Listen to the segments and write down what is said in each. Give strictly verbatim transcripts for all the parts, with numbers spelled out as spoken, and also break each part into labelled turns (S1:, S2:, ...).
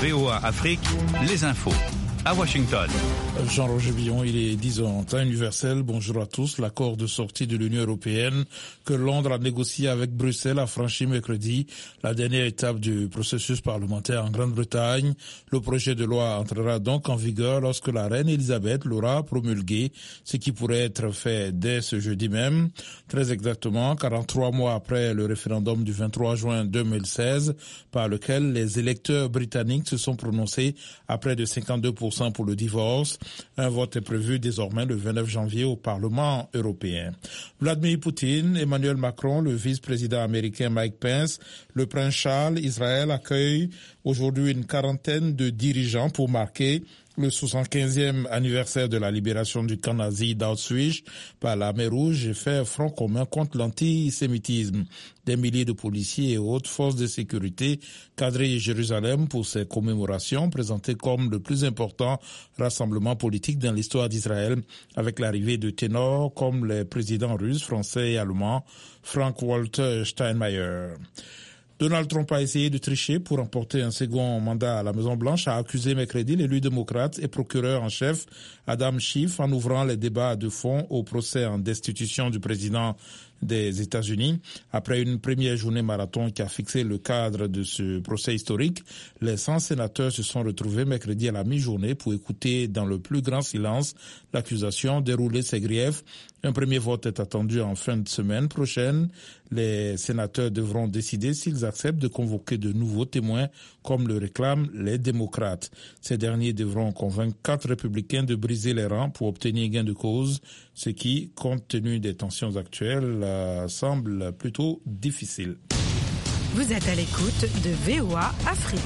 S1: V O A Afrique, les infos. À Washington.
S2: Jean-Roger Billon, il est dix heures en temps universel. Bonjour à tous. L'accord de sortie de l'Union européenne que Londres a négocié avec Bruxelles a franchi mercredi la dernière étape du processus parlementaire en Grande-Bretagne. Le projet de loi entrera donc en vigueur lorsque la reine Elisabeth l'aura promulgué, ce qui pourrait être fait dès ce jeudi même. Très exactement, quarante-trois mois après le référendum du vingt-trois juin deux mille seize, par lequel les électeurs britanniques se sont prononcés à près de cinquante-deux pour cent pour le divorce. Un vote est prévu désormais le vingt-neuf janvier au Parlement européen. Vladimir Poutine, Emmanuel Macron, le vice-président américain Mike Pence, le prince Charles, Israël accueille aujourd'hui une quarantaine de dirigeants pour marquer le soixante-quinzième anniversaire de la libération du camp nazi d'Auschwitz par l'armée rouge et faire front commun contre l'antisémitisme. Des milliers de policiers et autres forces de sécurité quadrillent Jérusalem pour ces commémorations présentées comme le plus important rassemblement politique dans l'histoire d'Israël, avec l'arrivée de ténors comme les présidents russes, français et allemands Frank-Walter Steinmeier. Donald Trump a essayé de tricher pour remporter un second mandat à la Maison-Blanche, a accusé mercredi l'élu démocrate et procureur en chef Adam Schiff en ouvrant les débats de fond au procès en destitution du président des États-Unis. Après une première journée marathon qui a fixé le cadre de ce procès historique, les cent sénateurs se sont retrouvés mercredi à la mi-journée pour écouter dans le plus grand silence l'accusation, dérouler ses griefs. Un premier vote est attendu en fin de semaine prochaine. Les sénateurs devront décider s'ils acceptent de convoquer de nouveaux témoins, comme le réclament les démocrates. Ces derniers devront convaincre quatre républicains de briser les rangs pour obtenir gain de cause, ce qui, compte tenu des tensions actuelles, euh, semble plutôt difficile.
S3: Vous êtes à l'écoute de V O A Afrique.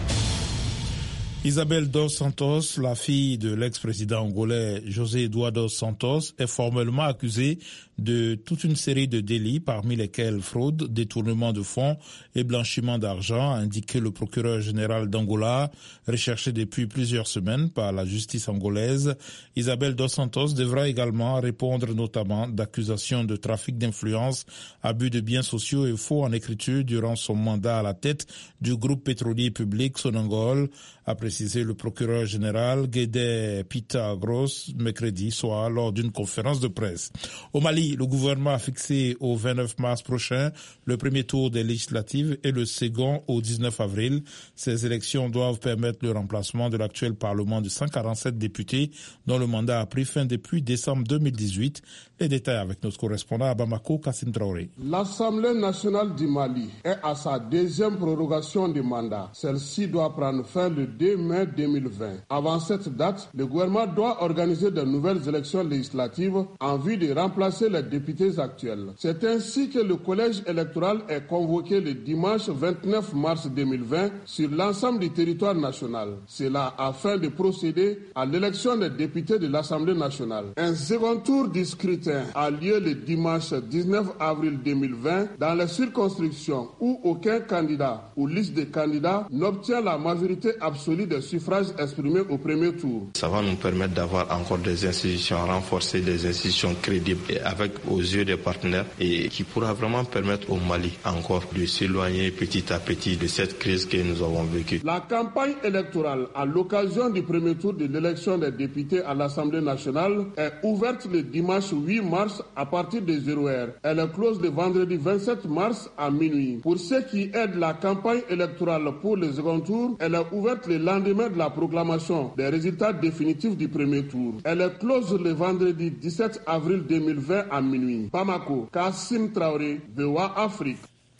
S2: Isabel dos Santos, la fille de l'ex-président angolais José Eduardo Santos, est formellement accusée de toute une série de délits, parmi lesquels fraude, détournement de fonds et blanchiment d'argent, a indiqué le procureur général d'Angola, recherché depuis plusieurs semaines par la justice angolaise. Isabel dos Santos devra également répondre notamment d'accusations de trafic d'influence, abus de biens sociaux et faux en écriture durant son mandat à la tête du groupe pétrolier public Sonangol, a précisé le procureur général Guédé Pita Gross mercredi soir lors d'une conférence de presse. Au Mali, le gouvernement a fixé au vingt-neuf mars prochain le premier tour des législatives et le second au dix-neuf avril. Ces élections doivent permettre le remplacement de l'actuel parlement de cent quarante-sept députés dont le mandat a pris fin depuis décembre deux mille dix-huit. Les détails avec notre correspondant à Bamako, Kassim Traoré.
S4: L'Assemblée nationale du Mali est à sa deuxième prorogation de mandat. Celle-ci doit prendre fin le deux mai deux mille vingt. Avant cette date, le gouvernement doit organiser de nouvelles élections législatives en vue de remplacer les députés actuels. C'est ainsi que le collège électoral est convoqué le dimanche vingt-neuf mars deux mille vingt sur l'ensemble du territoire national. Cela afin de procéder à l'élection des députés de l'Assemblée nationale. Un second tour du scrutin a lieu le dimanche dix-neuf avril deux mille vingt dans les circonscriptions où aucun candidat ou liste de candidats n'obtient la majorité absolue des suffrages exprimés au premier tour.
S5: Ça va nous permettre d'avoir encore des institutions renforcées, des institutions crédibles et avec aux yeux des partenaires et qui pourra vraiment permettre au Mali encore de s'éloigner petit à petit de cette crise que nous avons vécue.
S4: La campagne électorale à l'occasion du premier tour de l'élection des députés à l'Assemblée nationale est ouverte le dimanche huit mars à partir de zéro heure. Elle est close le vendredi vingt-sept mars à minuit. Pour ceux qui aident la campagne électorale pour le second tour, elle est ouverte le lendemain de la proclamation des résultats définitifs du premier tour. Elle est close le vendredi dix-sept avril deux mille vingt à minuit. Bamako, Kassim Traoré, V O A Afrique.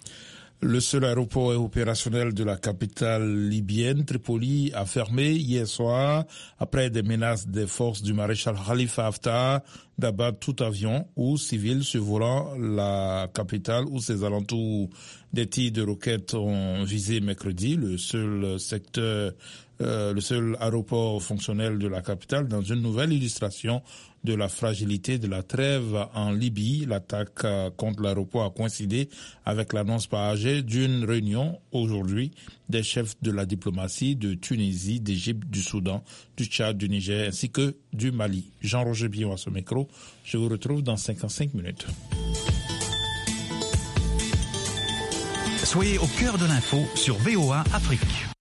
S2: Le seul aéroport opérationnel de la capitale libyenne, Tripoli, a fermé hier soir après des menaces des forces du maréchal Khalifa Haftar d'abattre tout avion ou civil survolant la capitale ou ses alentours. Des tirs de roquettes ont visé mercredi le seul secteur, euh, le seul aéroport fonctionnel de la capitale dans une nouvelle illustration de la fragilité de la trêve en Libye. L'attaque contre l'aéroport a coïncidé avec l'annonce par A G d'une réunion aujourd'hui des chefs de la diplomatie de Tunisie, d'Égypte, du Soudan, du Tchad, du Niger ainsi que du Mali. Jean-Roger Billon à ce micro. Je vous retrouve dans cinquante-cinq minutes.
S1: Soyez au cœur de l'info sur V O A Afrique.